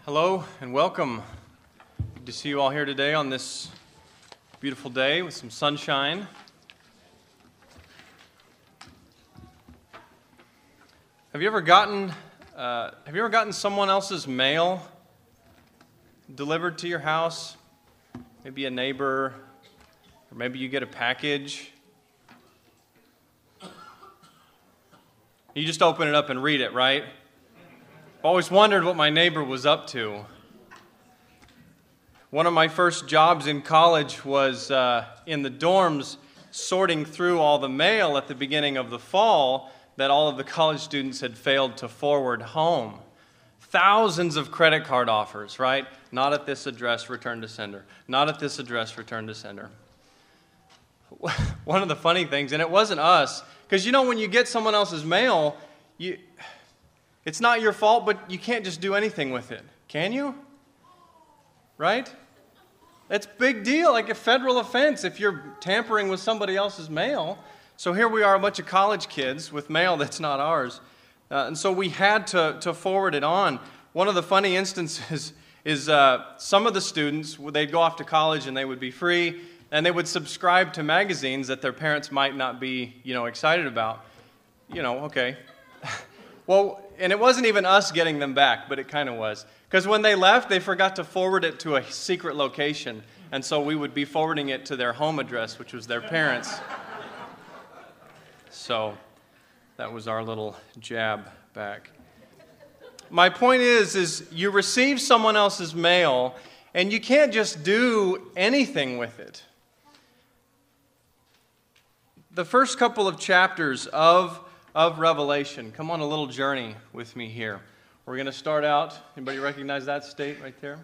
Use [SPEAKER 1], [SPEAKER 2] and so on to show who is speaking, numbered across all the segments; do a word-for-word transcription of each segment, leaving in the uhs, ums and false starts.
[SPEAKER 1] Hello and welcome. Good to see you all here today on this beautiful day with some sunshine. Have you ever gotten uh, Have you ever gotten someone else's mail delivered to your house? Maybe a neighbor, or maybe you get a package. You just open it up and read it, right? I've always wondered what my neighbor was up to. One of my first jobs in college was uh, in the dorms sorting through all the mail at the beginning of the fall that all of the college students had failed to forward home. Thousands of credit card offers, right? Not at this address, return to sender. Not at this address, return to sender. One of the funny things, and it wasn't us, because you know when you get someone else's mail, you... It's not your fault, but you can't just do anything with it. Can you? Right? It's a big deal, like a federal offense if you're tampering with somebody else's mail. So here we are, a bunch of college kids with mail that's not ours. Uh, and so we had to, to forward it on. One of the funny instances is uh, some of the students, they'd go off to college and they would be free, and they would subscribe to magazines that their parents might not be, you know, excited about. You know, okay. Well, and it wasn't even us getting them back, but it kind of was. Because when they left, they forgot to forward it to a secret location. And so we would be forwarding it to their home address, which was their parents. So that was our little jab back. My point is, is you receive someone else's mail, and you can't just do anything with it. The first couple of chapters of of Revelation. Come on a little journey with me here. We're going to start out. Anybody recognize that state right there?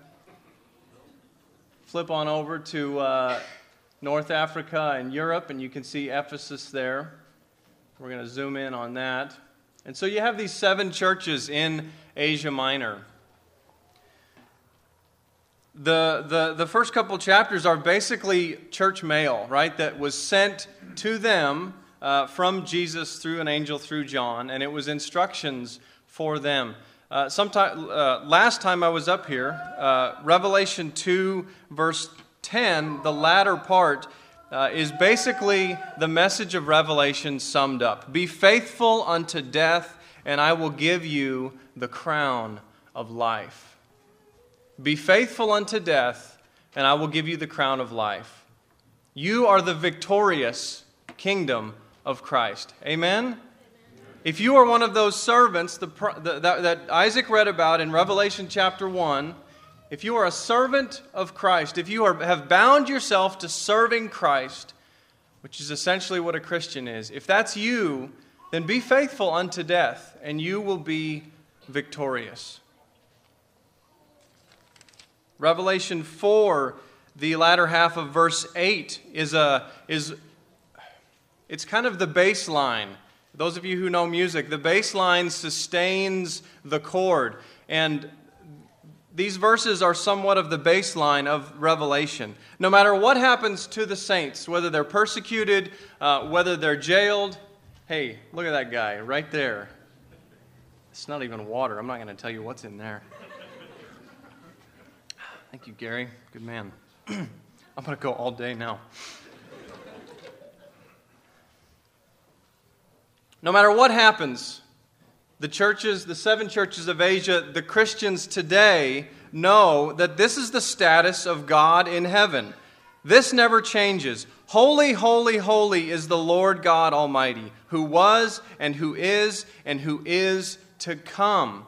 [SPEAKER 1] Flip on over to uh, North Africa and Europe, and you can see Ephesus there. We're going to zoom in on that. And so you have these seven churches in Asia Minor. The, the, the first couple chapters are basically church mail, right, that was sent to them Uh, from Jesus through an angel through John, and it was instructions for them. Uh, sometime uh, last time I was up here, uh, Revelation two, verse ten, the latter part uh, is basically the message of Revelation summed up. Be faithful unto death, and I will give you the crown of life. Be faithful unto death, and I will give you the crown of life. You are the victorious kingdom of Christ. Amen? Amen? If you are one of those servants the, the, that, that Isaac read about in Revelation chapter one, if you are a servant of Christ, if you are, have bound yourself to serving Christ, which is essentially what a Christian is, if that's you, then be faithful unto death, and you will be victorious. Revelation four, the latter half of verse eight, is a is It's kind of the bass line. Those of you who know music, the bass line sustains the chord. And these verses are somewhat of the bass line of Revelation. No matter what happens to the saints, whether they're persecuted, uh, whether they're jailed. Hey, look at that guy right there. It's not even water. I'm not going to tell you what's in there. Thank you, Gary. Good man. I'm going to go all day now. No matter what happens, the churches, the seven churches of Asia, the Christians today know that this is the status of God in heaven. This never changes. Holy, holy, holy is the Lord God Almighty, who was and who is and who is to come.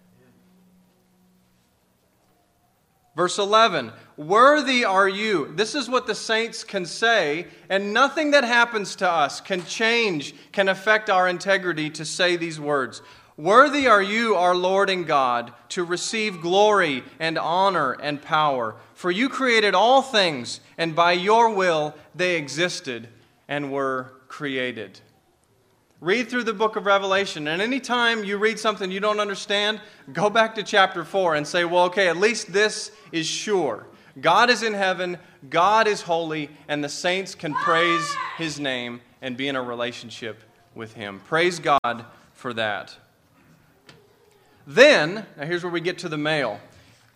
[SPEAKER 1] Verse eleven, worthy are you. This is what the saints can say, and nothing that happens to us can change, can affect our integrity to say these words. Worthy are you, our Lord and God, to receive glory and honor and power. For you created all things, and by your will they existed and were created. Read through the book of Revelation, and anytime you read something you don't understand, go back to chapter four and say, well, okay, at least this is sure. God is in heaven, God is holy, and the saints can praise His name and be in a relationship with Him. Praise God for that. Then, now here's where we get to the mail.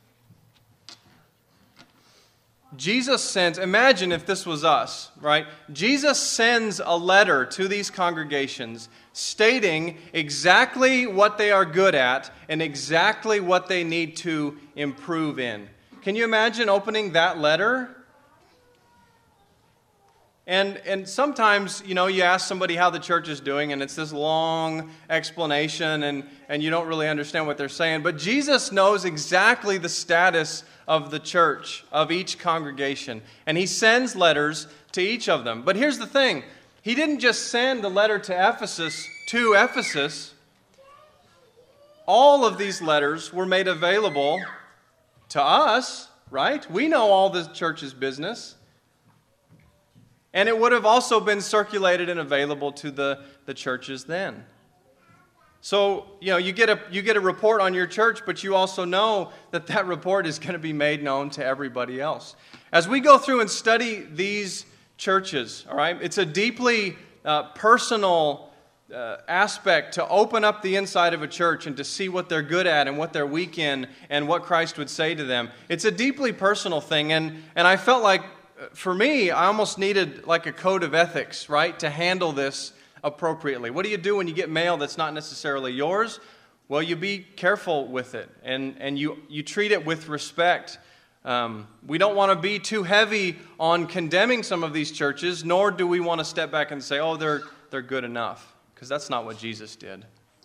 [SPEAKER 1] Jesus sends, imagine if this was us, right? Jesus sends a letter to these congregations stating exactly what they are good at and exactly what they need to improve in. Can you imagine opening that letter? And and sometimes, you know, you ask somebody how the church is doing, and it's this long explanation, and, and you don't really understand what they're saying. But Jesus knows exactly the status of the church, of each congregation. And he sends letters to each of them. But here's the thing. He didn't just send the letter to Ephesus to Ephesus. All of these letters were made available to us, right? We know all the church's business. And it would have also been circulated and available to the, the churches then. So, you know, you get a you get a report on your church, but you also know that that report is going to be made known to everybody else. As we go through and study these churches, all right, it's a deeply uh, personal uh, aspect to open up the inside of a church and to see what they're good at and what they're weak in and what Christ would say to them. It's a deeply personal thing, and and I felt like, for me, I almost needed like a code of ethics, right, to handle this appropriately. What do you do when you get mail that's not necessarily yours? Well, you be careful with it, and, and you, you treat it with respect. Um, we don't want to be too heavy on condemning some of these churches, nor do we want to step back and say, oh, they're, they're good enough, because that's not what Jesus did.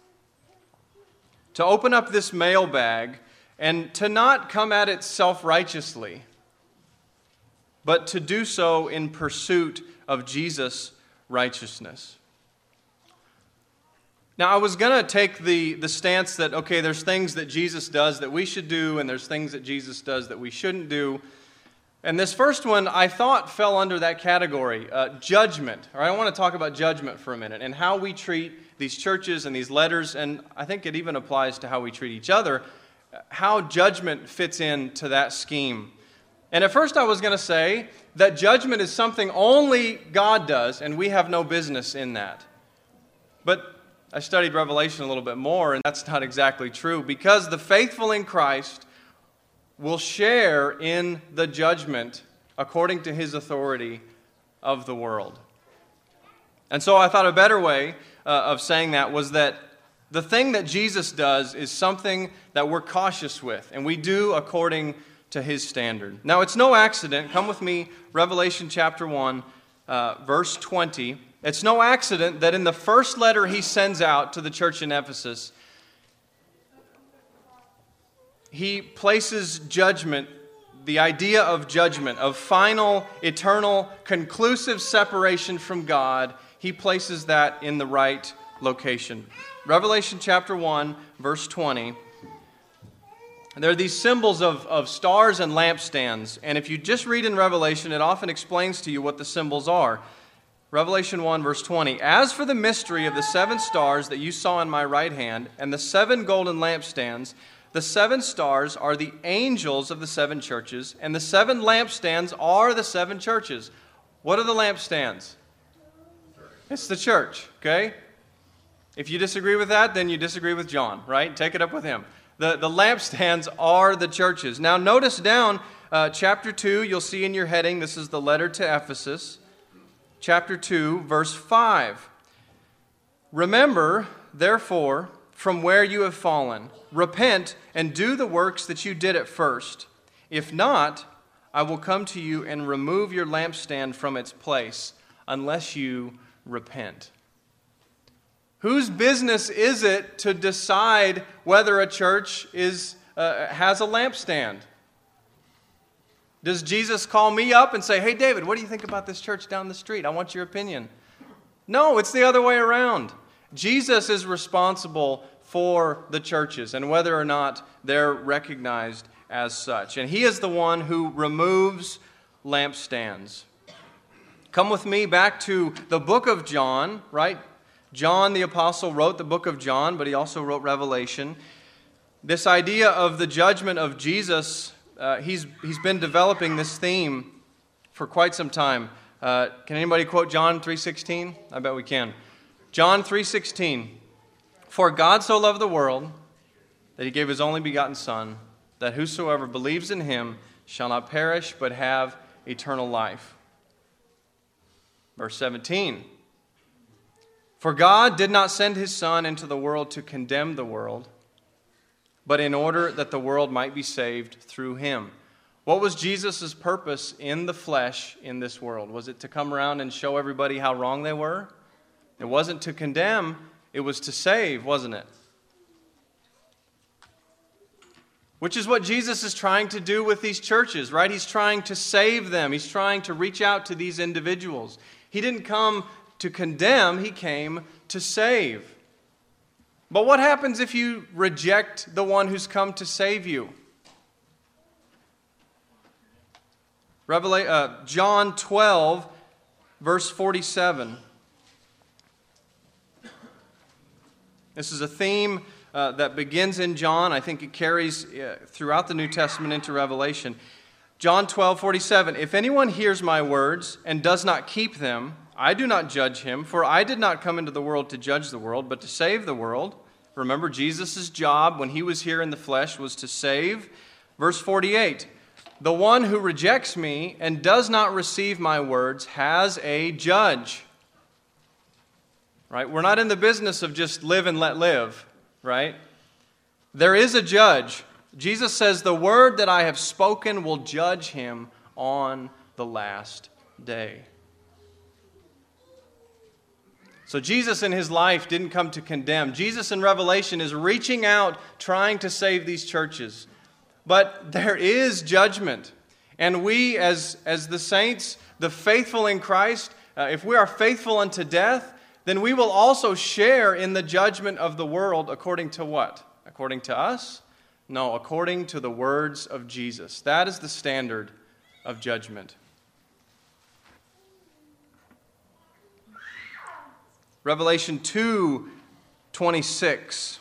[SPEAKER 1] To open up this mailbag and to not come at it self-righteously, but to do so in pursuit of Jesus' righteousness. Now, I was going to take the, the stance that, okay, there's things that Jesus does that we should do, and there's things that Jesus does that we shouldn't do. And this first one, I thought, fell under that category, uh, judgment. All right, I want to talk about judgment for a minute, and how we treat these churches and these letters, and I think it even applies to how we treat each other, how judgment fits into that scheme. And at first I was going to say that judgment is something only God does, and we have no business in that. But I studied Revelation a little bit more, and that's not exactly true, because the faithful in Christ will share in the judgment according to his authority of the world. And so I thought a better way uh, of saying that was that the thing that Jesus does is something that we're cautious with, and we do according to his standard. Now, it's no accident. Come with me, Revelation chapter one, uh, verse twenty. It's no accident that in the first letter he sends out to the church in Ephesus, he places judgment, the idea of judgment, of final, eternal, conclusive separation from God, he places that in the right location. Revelation chapter one, verse twenty. There are these symbols of, of stars and lampstands, and if you just read in Revelation, it often explains to you what the symbols are. Revelation one, verse twenty, "As for the mystery of the seven stars that you saw in my right hand, and the seven golden lampstands, the seven stars are the angels of the seven churches, and the seven lampstands are the seven churches." What are the lampstands? It's the church, okay? If you disagree with that, then you disagree with John, right? Take it up with him. The, the lampstands are the churches. Now notice down uh, chapter two, you'll see in your heading, this is the letter to Ephesus. Chapter two, verse five. "Remember, therefore, from where you have fallen, repent and do the works that you did at first. If not, I will come to you and remove your lampstand from its place, unless you repent." Whose business is it to decide whether a church is uh, has a lampstand? Does Jesus call me up and say, "Hey, David, what do you think about this church down the street? I want your opinion"? No, it's the other way around. Jesus is responsible for the churches and whether or not they're recognized as such. And he is the one who removes lampstands. Come with me back to the book of John, right? John the Apostle wrote the book of John, but he also wrote Revelation. This idea of the judgment of Jesus, uh, he's, he's been developing this theme for quite some time. Uh, can anybody quote John three sixteen? I bet we can. John three sixteen. "For God so loved the world that he gave his only begotten Son, that whosoever believes in him shall not perish but have eternal life. Verse seventeen. For God did not send his Son into the world to condemn the world, but in order that the world might be saved through him. What was Jesus' purpose in the flesh in this world? Was it to come around and show everybody how wrong they were? It wasn't to condemn, it was to save, wasn't it? Which is what Jesus is trying to do with these churches, right? He's trying to save them. He's trying to reach out to these individuals. He didn't come to condemn, he came to save. But what happens if you reject the one who's come to save you? Revela- uh, John twelve, verse forty-seven. This is a theme uh, that begins in John. I think it carries uh, throughout the New Testament into Revelation. John twelve, forty-seven. If anyone hears my words and does not keep them, I do not judge him, for I did not come into the world to judge the world, but to save the world. Remember, Jesus' job when he was here in the flesh was to save. Verse forty-eight. The one who rejects me and does not receive my words has a judge. Right? We're not in the business of just live and let live, right? There is a judge. Jesus says, the word that I have spoken will judge him on the last day. So Jesus in his life didn't come to condemn. Jesus in Revelation is reaching out, trying to save these churches. But there is judgment. And we, as, as the saints, the faithful in Christ, uh, if we are faithful unto death, then we will also share in the judgment of the world according to what? According to us? No, according to the words of Jesus. That is the standard of judgment. Revelation two twenty-six.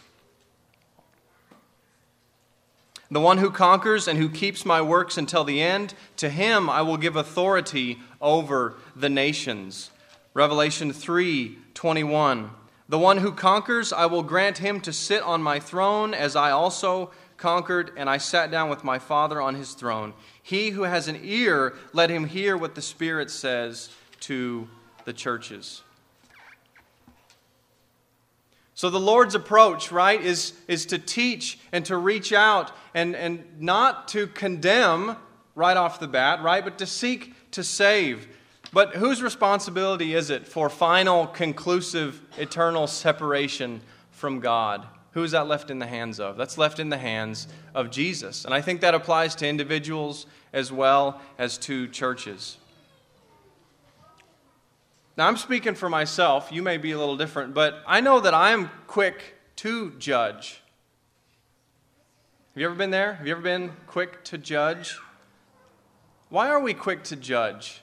[SPEAKER 1] The one who conquers and who keeps my works until the end, to him I will give authority over the nations. Revelation three twenty-one. The one who conquers, I will grant him to sit on my throne, as I also conquered, and I sat down with my Father on his throne. He who has an ear, let him hear what the Spirit says to the churches. So the Lord's approach, right, is, is to teach and to reach out and, and not to condemn right off the bat, right, but to seek to save. But whose responsibility is it for final, conclusive, eternal separation from God? Who is that left in the hands of? That's left in the hands of Jesus. And I think that applies to individuals as well as to churches. Now, I'm speaking for myself. You may be a little different, but I know that I'm quick to judge. Have you ever been there? Have you ever been quick to judge? Why are we quick to judge?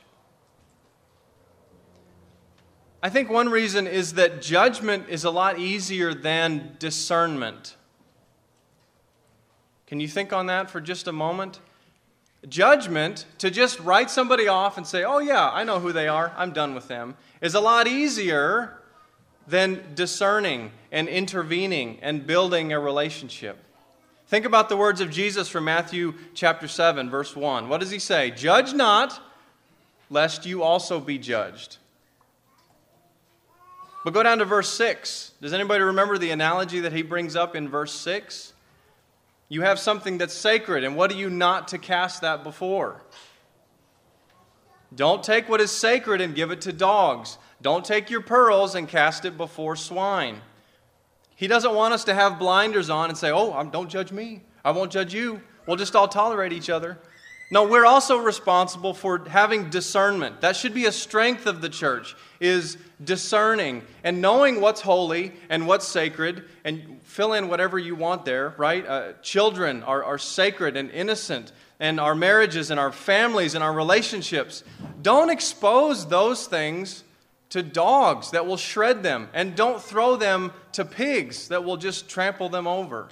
[SPEAKER 1] I think one reason is that judgment is a lot easier than discernment. Can you think on that for just a moment? Judgment, to just write somebody off and say, oh yeah, I know who they are, I'm done with them, is a lot easier than discerning and intervening and building a relationship. Think about the words of Jesus from Matthew chapter seven, verse one. What does he say? Judge not, lest you also be judged. But go down to verse six. Does anybody remember the analogy that he brings up in verse six? You have something that's sacred, and what are you not to cast that before? Don't take what is sacred and give it to dogs. Don't take your pearls and cast it before swine. He doesn't want us to have blinders on and say, oh, don't judge me. I won't judge you. We'll just all tolerate each other. No, we're also responsible for having discernment. That should be a strength of the church, is discerning and knowing what's holy and what's sacred, and fill in whatever you want there, right? Uh, children are, are sacred and innocent, and our marriages and our families and our relationships. Don't expose those things to dogs that will shred them, and don't throw them to pigs that will just trample them over.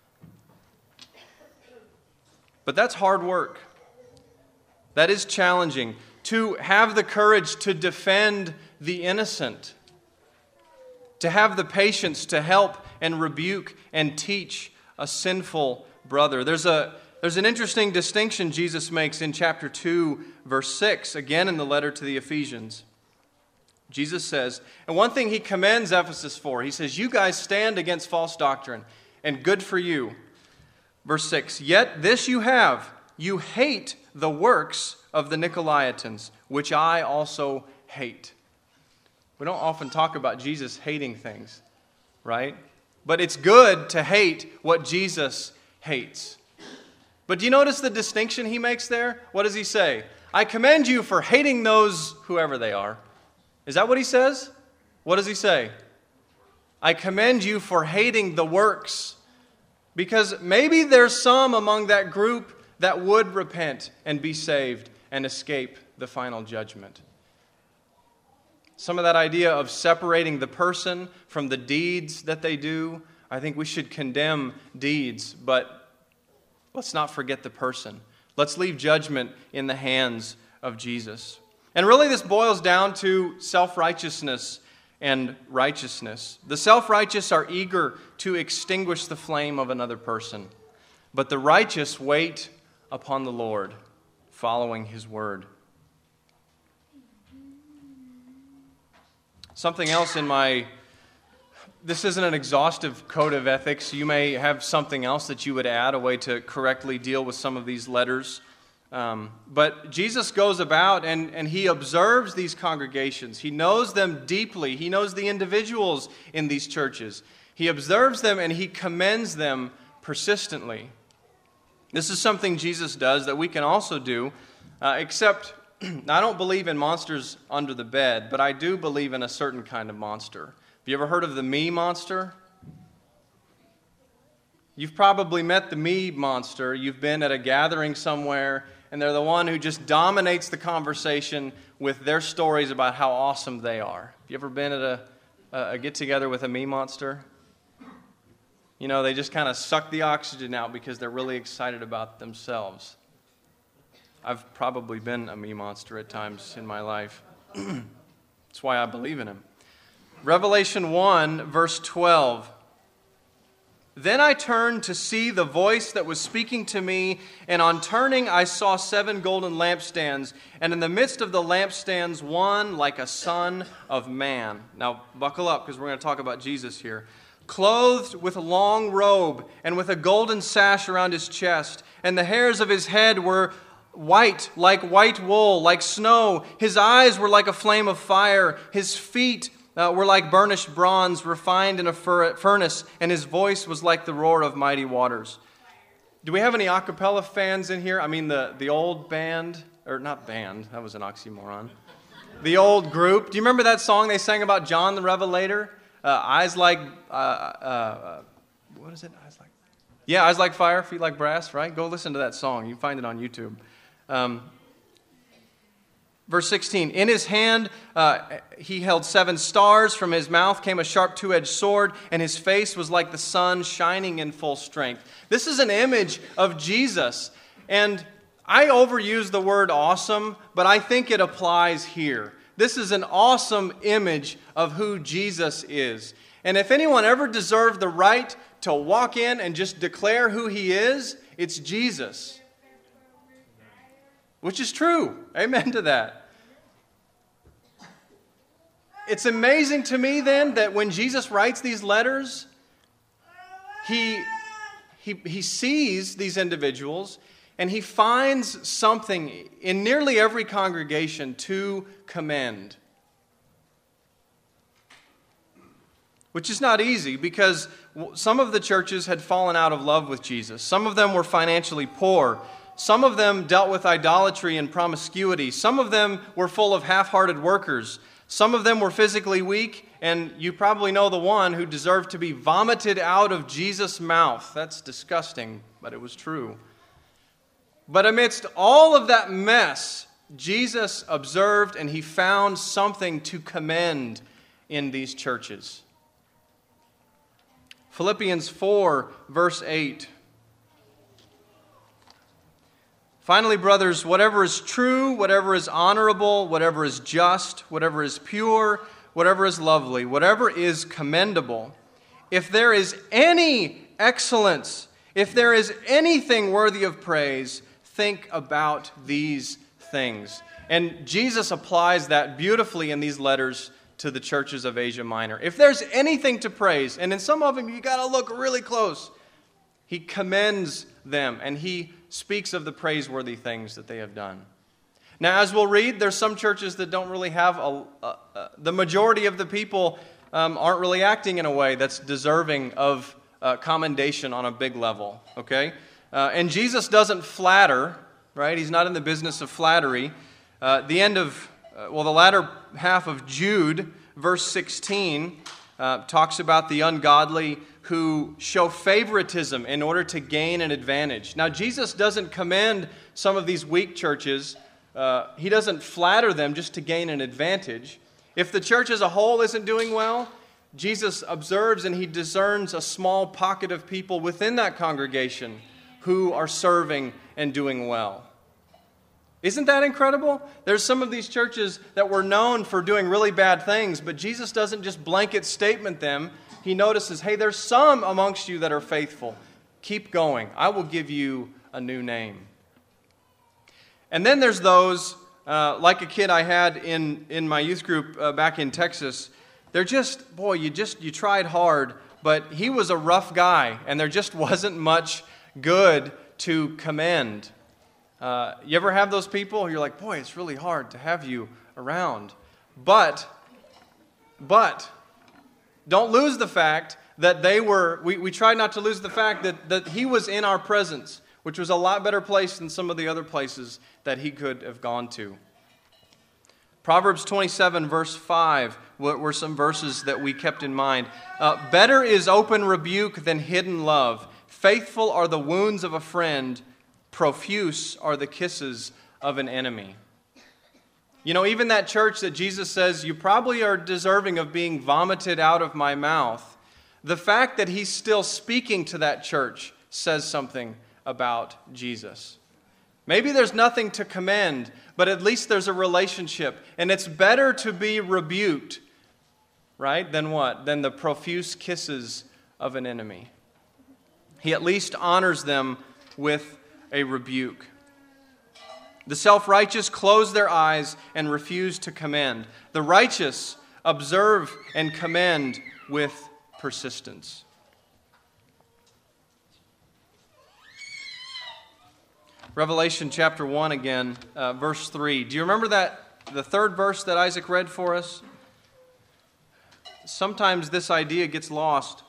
[SPEAKER 1] But that's hard work. That is challenging, to have the courage to defend the innocent, to have the patience to help and rebuke and teach a sinful brother. There's a There's an interesting distinction Jesus makes in chapter two, verse six, again in the letter to the Ephesians. Jesus says, and one thing he commends Ephesus for, he says, you guys stand against false doctrine, and good for you. Verse six, yet this you have, you hate the works of the Nicolaitans, which I also hate. We don't often talk about Jesus hating things, right? But it's good to hate what Jesus hates. But do you notice the distinction he makes there? What does he say? I commend you for hating those, whoever they are. Is that what he says? What does he say? I commend you for hating the works. Because maybe there's some among that group that would repent and be saved and escape the final judgment. Some of that idea of separating the person from the deeds that they do, I think we should condemn deeds, but let's not forget the person. Let's leave judgment in the hands of Jesus. And really this boils down to self-righteousness and righteousness. The self-righteous are eager to extinguish the flame of another person, but the righteous wait upon the Lord, following His word. Something else in my... This isn't an exhaustive code of ethics. You may have something else that you would add, a way to correctly deal with some of these letters. Um, but Jesus goes about and, and He observes these congregations. He knows them deeply. He knows the individuals in these churches. He observes them and He commends them persistently. This is something Jesus does that we can also do, uh, except I don't believe in monsters under the bed, but I do believe in a certain kind of monster. Have you ever heard of the me monster? You've probably met the me monster. You've been at a gathering somewhere, and they're the one who just dominates the conversation with their stories about how awesome they are. Have you ever been at a, a get-together with a me monster? You know, they just kind of suck the oxygen out because they're really excited about themselves. I've probably been a me monster at times in my life. That's why I believe in Him. Revelation one, verse twelve. Then I turned to see the voice that was speaking to me, and on turning I saw seven golden lampstands, and in the midst of the lampstands one like a son of man. Now buckle up, because we're going to talk about Jesus here. Clothed with a long robe, and with a golden sash around his chest, and the hairs of his head were white, like white wool, like snow. His eyes were like a flame of fire. His feet uh, were like burnished bronze refined in a fur- furnace, and his voice was like the roar of mighty waters. Do we have any a cappella fans in here? I mean, the, the old band, or not band, that was an oxymoron. The old group. Do you remember that song they sang about John the Revelator? Uh, eyes like, uh, uh, what is it? Eyes like, yeah, eyes like fire, feet like brass, right? Go listen to that song. You can find it on YouTube. Um, verse sixteen, in his hand uh, he held seven stars. From his mouth came a sharp two-edged sword, and his face was like the sun shining in full strength. This is an image of Jesus. And I overuse the word awesome, but I think it applies here. This is an awesome image of who Jesus is. And if anyone ever deserved the right to walk in and just declare who He is, it's Jesus. Which is true. Amen to that. It's amazing to me then that when Jesus writes these letters, he, he, he sees these individuals and He finds something in nearly every congregation to commend. Which is not easy, because some of the churches had fallen out of love with Jesus. Some of them were financially poor. Some of them dealt with idolatry and promiscuity. Some of them were full of half-hearted workers. Some of them were physically weak, and you probably know the one who deserved to be vomited out of Jesus' mouth. That's disgusting, but it was true. But amidst all of that mess, Jesus observed and He found something to commend in these churches. Philippians four, verse eight. Finally, brothers, whatever is true, whatever is honorable, whatever is just, whatever is pure, whatever is lovely, whatever is commendable, if there is any excellence, If there is anything worthy of praise, think about these things. And Jesus applies that beautifully in these letters to the churches of Asia Minor. If there's anything to praise, and in some of them you got to look really close, he commends them and he speaks of the praiseworthy things that they have done. Now, as we'll read, there's some churches that don't really have a, a, a the majority of the people um, aren't really acting in a way that's deserving of uh, commendation on a big level. Okay, uh, and Jesus doesn't flatter, right? He's not in the business of flattery. Uh, the end of uh, well, the latter half of Jude, verse sixteen, uh, talks about the ungodly who show favoritism in order to gain an advantage. Now, Jesus doesn't commend some of these weak churches. Uh, he doesn't flatter them just to gain an advantage. If the church as a whole isn't doing well, Jesus observes and he discerns a small pocket of people within that congregation who are serving and doing well. Isn't that incredible? There's some of these churches that were known for doing really bad things, but Jesus doesn't just blanket statement them. He notices, hey, there's some amongst you that are faithful. Keep going. I will give you a new name. And then there's those, uh, like a kid I had in, in my youth group uh, back in Texas. They're just, boy, you just, you tried hard, but he was a rough guy, and there just wasn't much good to commend. Uh, you ever have those people? You're like, boy, it's really hard to have you around. But, but, don't lose the fact that they were, we, we tried not to lose the fact that, that he was in our presence, which was a lot better place than some of the other places that he could have gone to. Proverbs twenty-seven, verse five, were some verses that we kept in mind. Uh, Better is open rebuke than hidden love. Faithful are the wounds of a friend. Profuse are the kisses of an enemy. You know, even that church that Jesus says, you probably are deserving of being vomited out of my mouth, the fact that he's still speaking to that church says something about Jesus. Maybe there's nothing to commend, but at least there's a relationship. And it's better to be rebuked, right, than what? Than the profuse kisses of an enemy. He at least honors them with a rebuke. The self-righteous close their eyes and refuse to commend. The righteous observe and commend with persistence. Revelation chapter one again, uh, verse three. Do you remember that, the third verse that Isaac read for us? Sometimes this idea gets lost.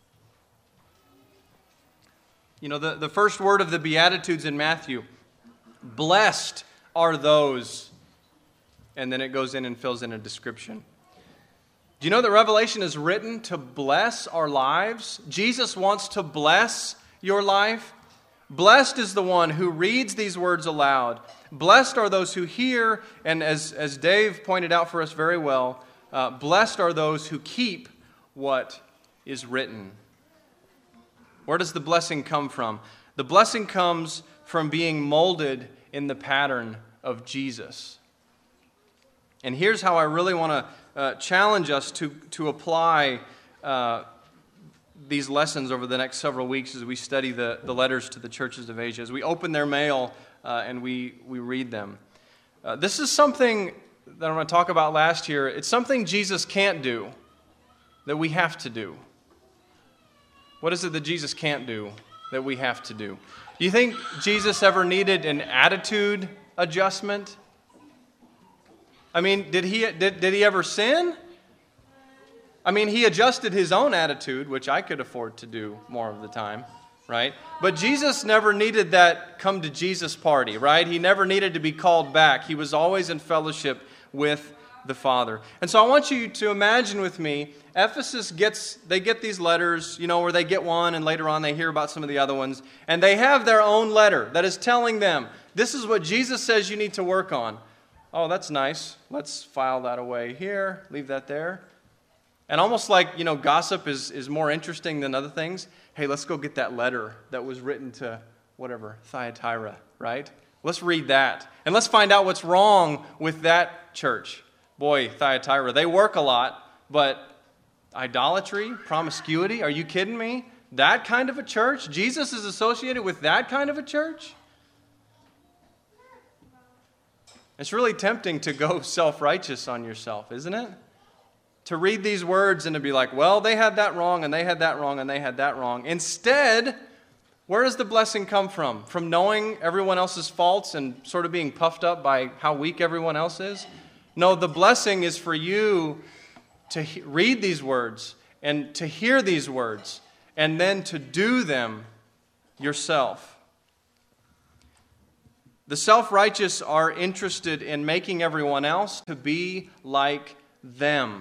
[SPEAKER 1] You know, the, the first word of the Beatitudes in Matthew, blessed are those, and then it goes in and fills in a description. Do you know that Revelation is written to bless our lives? Jesus wants to bless your life. Blessed is the one who reads these words aloud. Blessed are those who hear, and as, as Dave pointed out for us very well, uh, blessed are those who keep what is written. Where does the blessing come from? The blessing comes from being molded in the pattern of Jesus. And here's how I really want to uh, challenge us to, to apply uh, these lessons over the next several weeks as we study the, the letters to the churches of Asia, as we open their mail uh, and we, we read them. Uh, this is something that I'm going to talk about last year. It's something Jesus can't do that we have to do. What is it that Jesus can't do that we have to do? Do you think Jesus ever needed an attitude adjustment? I mean, did he did, did he ever sin? I mean, he adjusted his own attitude, which I could afford to do more of the time, right? But Jesus never needed that come to Jesus party, right? He never needed to be called back. He was always in fellowship with the Father. And so I want you to imagine with me, Ephesus gets, they get these letters, you know, where they get one and later on they hear about some of the other ones, and they have their own letter that is telling them, this is what Jesus says you need to work on. Oh, that's nice. Let's file that away here, leave that there. And almost like, you know, gossip is, is more interesting than other things. Hey, let's go get that letter that was written to whatever, Thyatira, right? Let's read that. And let's find out what's wrong with that church. Boy, Thyatira, they work a lot, but idolatry, promiscuity, are you kidding me? That kind of a church? Jesus is associated with that kind of a church? It's really tempting to go self-righteous on yourself, isn't it? To read these words and to be like, well, they had that wrong, and they had that wrong, and they had that wrong. Instead, where does the blessing come from? From knowing everyone else's faults and sort of being puffed up by how weak everyone else is? No, the blessing is for you to he- read these words and to hear these words and then to do them yourself. The self-righteous are interested in making everyone else to be like them.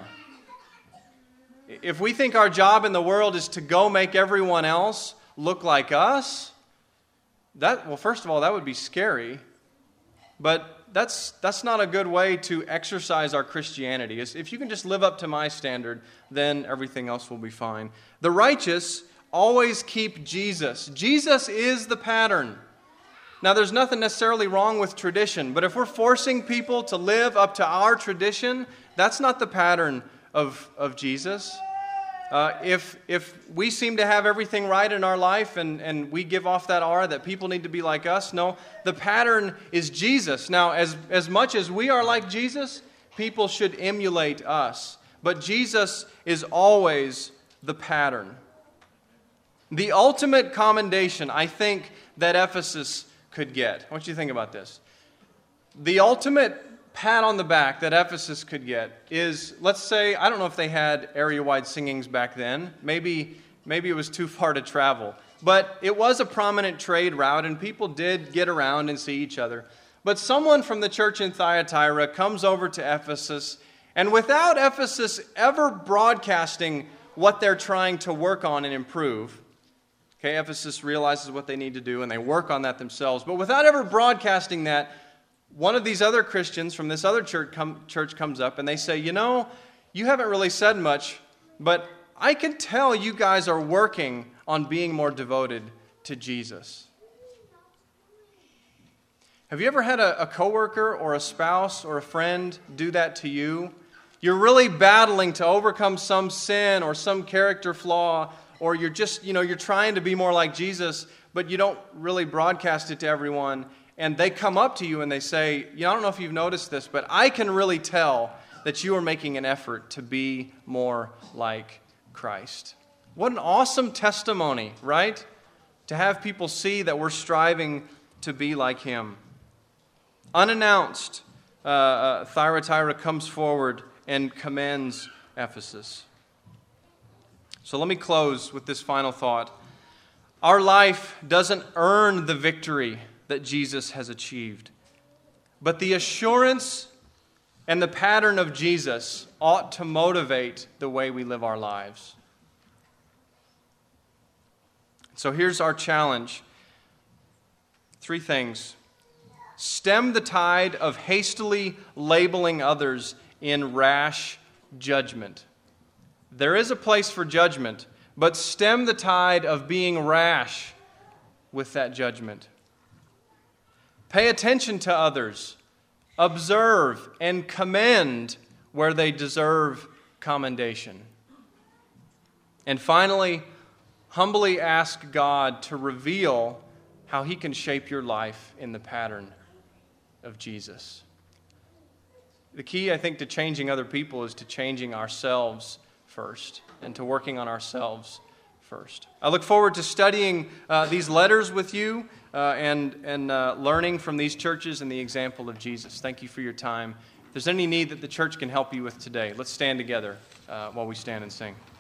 [SPEAKER 1] If we think our job in the world is to go make everyone else look like us, that, well, first of all, that would be scary. But that's that's not a good way to exercise our Christianity. If you can just live up to my standard, then everything else will be fine. The righteous always keep Jesus. Jesus is the pattern. Now, there's nothing necessarily wrong with tradition, but if we're forcing people to live up to our tradition, that's not the pattern of, of Jesus. Uh, if if we seem to have everything right in our life and, and we give off that aura that people need to be like us, no, the pattern is Jesus. Now, as, as much as we are like Jesus, people should emulate us. But Jesus is always the pattern. The ultimate commendation, I think, that Ephesus could get. I want you to think about this. The ultimate pat on the back that Ephesus could get is, let's say, I don't know if they had area-wide singings back then. Maybe, maybe it was too far to travel. But it was a prominent trade route, and people did get around and see each other. But someone from the church in Thyatira comes over to Ephesus, and without Ephesus ever broadcasting what they're trying to work on and improve, okay, Ephesus realizes what they need to do, and they work on that themselves. But without ever broadcasting that, one of these other Christians from this other church, come, church comes up and they say, you know, you haven't really said much, but I can tell you guys are working on being more devoted to Jesus. Have you ever had a, a coworker or a spouse or a friend do that to you? You're really battling to overcome some sin or some character flaw, or you're just, you know, you're trying to be more like Jesus, but you don't really broadcast it to everyone. And they come up to you and they say, you know, I don't know if you've noticed this, but I can really tell that you are making an effort to be more like Christ. What an awesome testimony, right? To have people see that we're striving to be like Him. Unannounced, uh, uh, Thyatira comes forward and commends Ephesus. So let me close with this final thought. Our life doesn't earn the victory that Jesus has achieved, but the assurance and the pattern of Jesus ought to motivate the way we live our lives. So here's our challenge. Three things. Stem the tide of hastily labeling others in rash judgment. There is a place for judgment, but stem the tide of being rash with that judgment. Pay attention to others. Observe and commend where they deserve commendation. And finally, humbly ask God to reveal how He can shape your life in the pattern of Jesus. The key, I think, to changing other people is to changing ourselves first and to working on ourselves first. I look forward to studying uh, these letters with you uh, and, and uh, learning from these churches and the example of Jesus. Thank you for your time. If there's any need that the church can help you with today, let's stand together uh, while we stand and sing.